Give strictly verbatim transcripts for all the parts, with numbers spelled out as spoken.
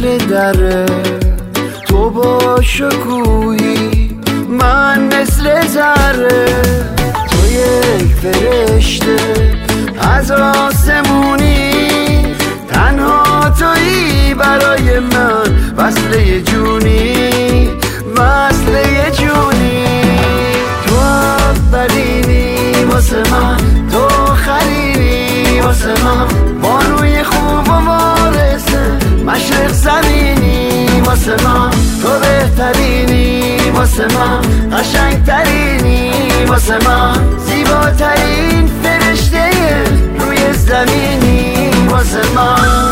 مثل دره، تو با شکوهی من مثل ذره. تو یک فرشته از آسمونی، تنها تویی برای من، وصله جونی وصله جونی. تو اولینی واسه من، تو خرینی واسه من، بانوی خوب و وارثه مشرق زمینی واسه من. تو بهترینی واسه من، قشنگترینی واسه من، زیباترین فرشته روی زمینی واسه من.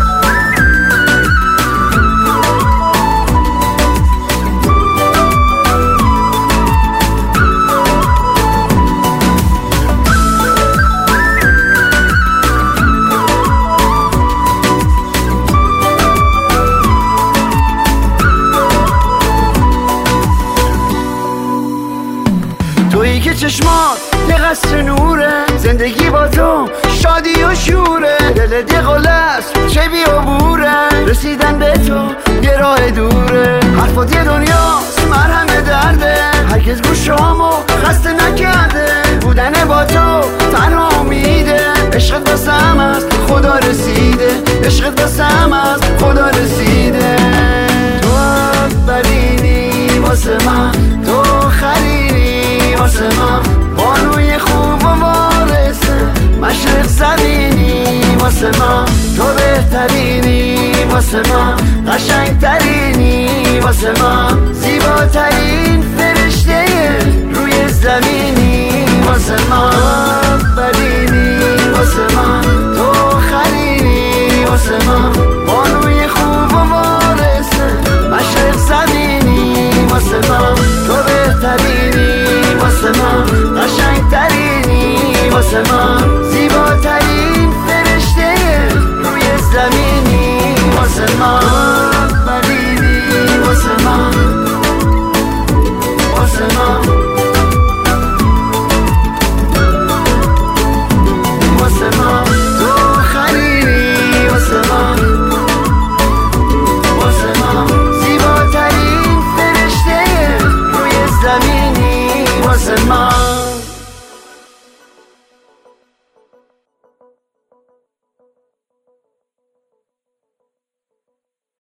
تویی که چشمات یه قصر نوره، زندگی با تو شادی و شوره، دل دیقل است چه بیابوره، رسیدن به تو یه راه دوره، حرفات یه دنیاست مرهم درده، هرگز گوشامو خسته نکرده، بودن با تو تنها امیده، عشقت واسم از خدا رسیده، عشقت واسم از خدا رسیده. تو اولینی واسه من، تو خرینی واسه من، بانوی خوب و وارثه مشرق زمینی واسه من. تو بهترینی واسه من، قشنگترینی واسه من، زیباترین فرشته روی زمینی واسه من. تو اولینی واسه من، تو خرینی واسه من، بانوی خوب و وارثه مشرق زمینی واسه من. تو بهترینی واسه من، قشنگترینی واسه من،